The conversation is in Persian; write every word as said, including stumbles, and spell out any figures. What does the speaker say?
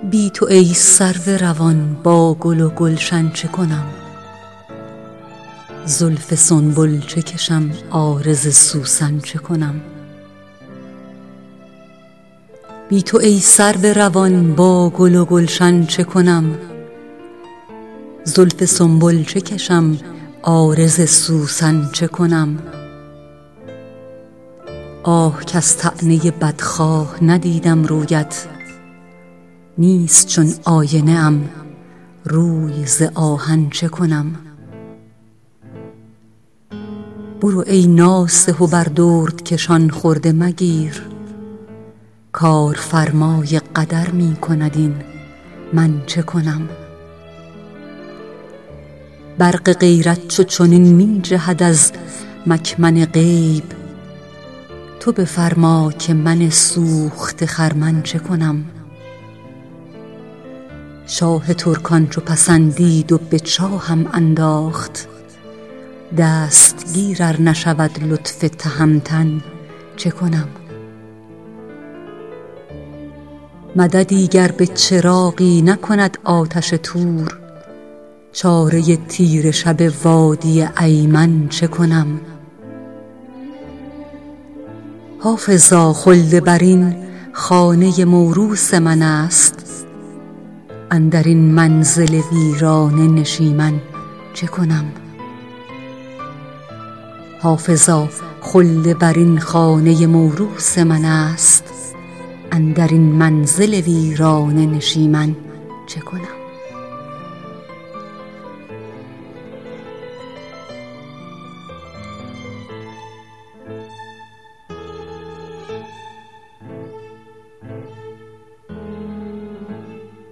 بی تو ای سرو روان با گل و گلشن چه کنم؟ زلف سنبل چه کشم عارض سوسن چه کنم؟ بی تو ای سرو روان با گل و گلشن چه کنم؟ زلف سنبل چه کشم عارض سوسن چه کنم؟ آه کز طعنه بدخواه ندیدم رویت، نیست چون آینه ام روی ز آهن چه کنم؟ برو ای ناصح و بر درد کشان خرده مگیر، کارفرمای قدر می کند این من چه کنم؟ برق غیرت چو چنین می جهد از مکمن غیب، تو بفرما که من سوخته خرمن چه کنم؟ شاه ترکان چو پسندید و به چاهم انداخت، دستگیر ار نشود لطف تهمتن چه کنم؟ مددی گر به چراغی نکند آتش طور، چاره تیره شب وادی ایمن چه کنم؟ حافظا خلد بر این خانه موروث من است، اندر این منزل ویرانه نشیمن چه کنم؟ حافظا خلد بر این خانه موروث من است، اندر این منزل ویرانه نشیمن چه کنم؟